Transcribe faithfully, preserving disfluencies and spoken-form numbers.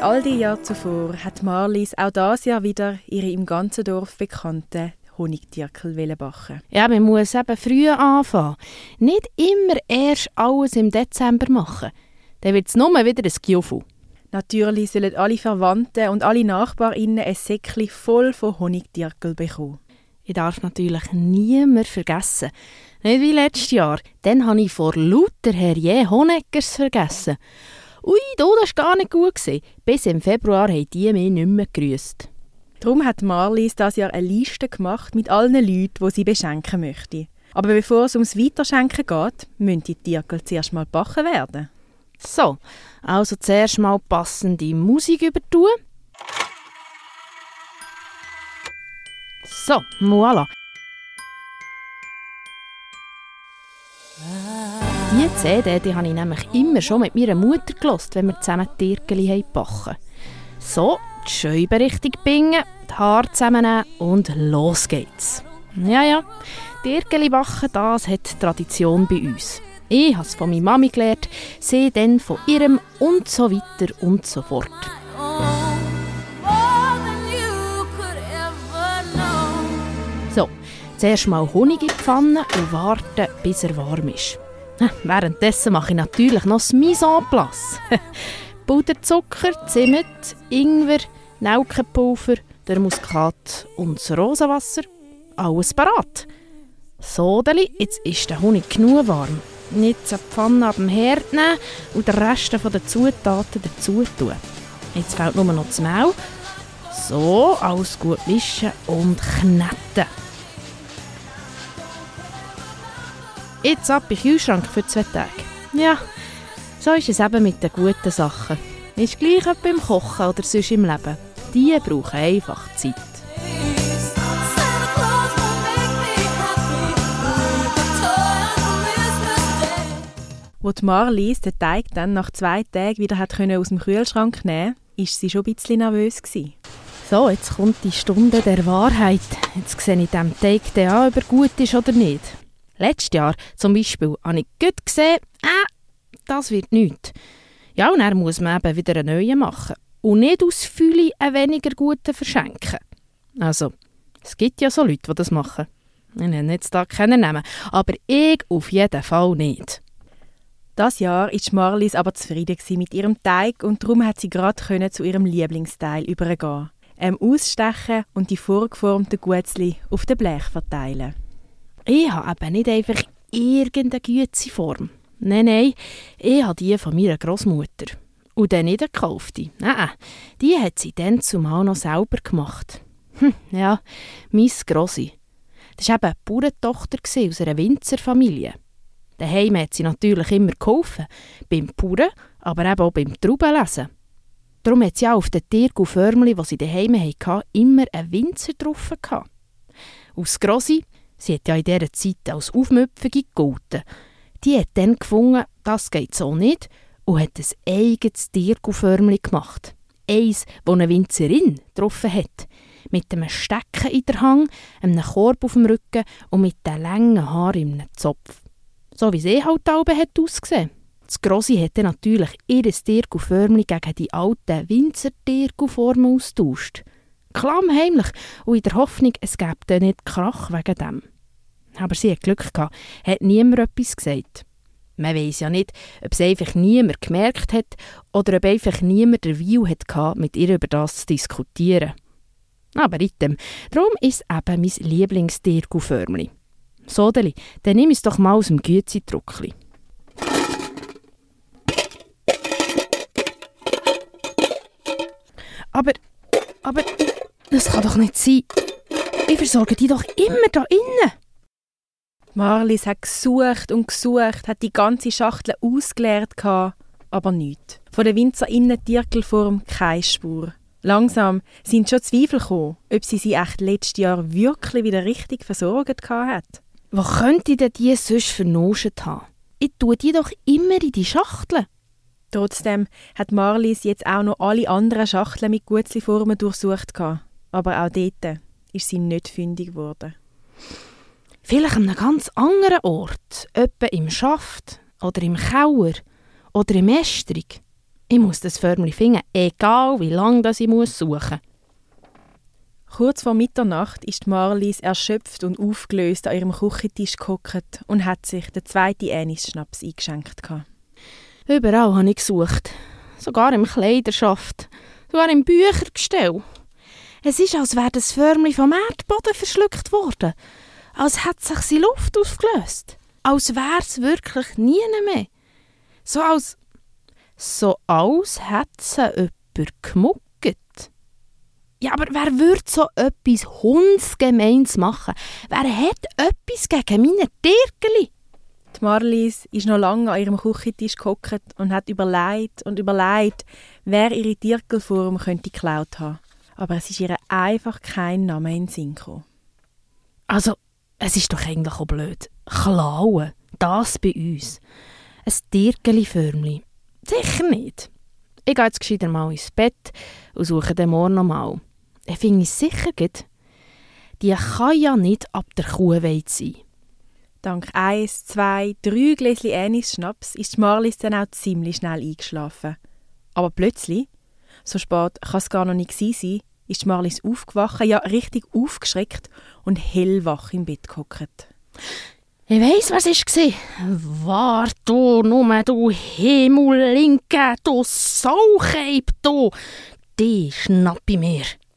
Wie all die Jahre zuvor hat Marlies auch dieses Jahr wieder ihre im ganzen Dorf bekannten Honigdierkel backen. Ja, man muss eben früh anfangen. Nicht immer erst alles im Dezember machen. Dann wird es nur wieder ein Giofu. Natürlich sollen alle Verwandten und alle NachbarInnen ein Säckchen voll von Honigdierkel bekommen. Ich darf natürlich niemand vergessen. Nicht wie letztes Jahr. Dann habe ich vor lauter Herrje Honeckers vergessen. Ui, das war gar nicht gut. Bis im Februar haben die mich nicht mehr gegrüsst. Darum hat Marlies dieses Jahr eine Liste gemacht mit allen Leuten, die sie beschenken möchte. Aber bevor es ums Weiterschenken geht, müssen die Dierkel zuerst mal gebacken werden. So, also zuerst mal passende Musik übertun. So, voilà. Die C D die habe ich nämlich immer schon mit meiner Mutter gehört, wenn wir zusammen die Dierkeli backen. So, die Scheibe richtig bingen, die Haare zusammennehmen und los geht's. Ja, ja, Dierkeli backen, das hat Tradition bei uns. Ich habe es von meiner Mami gelernt, sie dann von ihrem und so weiter und so fort. So, zuerst mal Honig in die Pfanne und warten, bis er warm ist. Währenddessen mache ich natürlich noch das Mise en place. Puderzucker, Zimt, Ingwer, Nelkenpulver, der Muskat und das Rosenwasser. Alles parat. Sodeli, jetzt ist der Honig genug warm. Jetzt eine Pfanne ab dem Herd nehmen und den Rest der Zutaten dazu tun. Jetzt fehlt nur noch das Mehl. So, alles gut mischen und kneten. Jetzt ab in den Kühlschrank für zwei Tage. Ja, so ist es eben mit den guten Sachen. Ist gleich wie beim Kochen oder sonst im Leben. Die brauchen einfach Zeit. Als Marlies den Teig dann nach zwei Tagen wieder hat aus dem Kühlschrank nehmen konnte, war sie schon ein bisschen nervös. So, jetzt kommt die Stunde der Wahrheit. Jetzt sehe ich dem Teig an, ob er gut ist oder nicht. Letztes Jahr zum Beispiel habe ich gut gesehen, äh, das wird nichts. Ja, und dann muss man eben wieder einen neuen machen. Und nicht aus Fülle einen weniger guten verschenken. Also, es gibt ja so Leute, die das machen. Ich nenne jetzt da keinen Namen, aber ich auf jeden Fall nicht. Das Jahr war Marlies aber zufrieden mit ihrem Teig und darum hat sie gerade zu ihrem Lieblingsteil übergehen. Ähm, ausstechen und die vorgeformten Guetzli auf dem Blech verteilen. Ich habe eben nicht einfach irgendeine Güezi-Form. Nein, nein, ich habe die von meiner Großmutter. Und dann nicht eine gekaufte. Nein, die hat sie dann zumal noch selber gemacht. Hm, ja, meine Grossi. Das war eben eine Bauerntochter aus einer Winzerfamilie. Daheim hat sie natürlich immer geholfen, beim Bauern, aber eben auch beim Traubenlesen. Darum hat sie auch auf den Tierguförmchen, die sie daheim hatten, immer einen Winzer drauf gehabt. Aus Grossi, sie hat ja in dieser Zeit als Aufmüpfige gegolten, die hat dann gefunden, das geht so nicht und hat ein eigenes Tierguförmchen gemacht. Eins, das eine Winzerin getroffen hat. Mit einem Stecken in der Hand, einem Korb auf dem Rücken und mit den langen Haaren im Zopf. So wie sie halt Alben hat ausgesehen. Das Grossi hat dann natürlich ihr Tierguförmchen gegen die alten Winzer-Tierguformen austauscht. Klammheimlich und in der Hoffnung, es gäbe dann nicht Krach wegen dem. Aber sie hat Glück gehabt, hat niemand etwas gesagt. Man weiss ja nicht, ob es einfach niemand gemerkt hat oder ob einfach niemand den Willen hatte, mit ihr über das zu diskutieren. Aber item, darum ist es eben mein Lieblingstierguförmchen. Sodeli, dann nimm es doch mal aus dem Güezi-Druckli. Aber, aber, das kann doch nicht sein. Ich versorge die doch immer da innen. Marlies hat gesucht und gesucht, hat die ganze Schachtel ausgeleert, aber nichts. Von der Winzerinnen-Tierkelform keine Spur. Langsam sind schon Zweifel gekommen, ob sie sie echt letztes Jahr wirklich wieder richtig versorgt hat. Wo könnte denn die sonst vernoschet haben? Ich tue die doch immer in die Schachtel. Trotzdem hat Marlies jetzt auch noch alle anderen Schachteln mit Guetzli-Formen durchsucht. Aber auch dort ist sie nicht fündig geworden. Vielleicht an einem ganz anderen Ort, etwa im Schaft oder im Kauer oder im Ästrig. Ich muss das Förmli finden, egal wie lange ich muss suchen. Kurz vor Mitternacht ist Marlies erschöpft und aufgelöst an ihrem Küchentisch gehockt und hat sich den zweiten Anis-Schnaps eingeschenkt. Überall habe ich gesucht. Sogar im Kleiderschaft. Sogar im Büchergestell. Es ist, als wäre das Förmli vom Erdboden verschluckt worden. Als hätte sich seine Luft aufgelöst. Als wäre es wirklich nie mehr. So als... So als hätte es jemand gemuckt. Ja, aber wer würde so etwas Hundsgemeins machen? Wer hat etwas gegen meine Tiergeli? Die Marlies ist noch lange an ihrem Küchentisch gehockt und hat überlegt und überlegt, wer ihre Tierkelform könnte geklaut haben. Aber es ist ihr einfach kein Name in den Sinn gekommen. Also, es ist doch eigentlich auch blöd. Klauen, das bei uns. Ein Tiergeli-Förmli. Sicher nicht. Ich gehe jetzt gescheiter mal ins Bett und suche den morgen noch mal. Ich finde es sicher gut. Die kann ja nicht ab der Kuhweide sein. Dank eins, zwei, drei Gläschen Anis-Schnaps ist Marlies dann auch ziemlich schnell eingeschlafen. Aber plötzlich, so spät kann es gar noch nicht gewesen sein, ist Marlies aufgewacht, ja richtig aufgeschreckt und hellwach im Bett gehockt. Ich weiss, was es war. Wart du nur, du Himmellinke, du Saucheib, du. Die schnapp ich mir.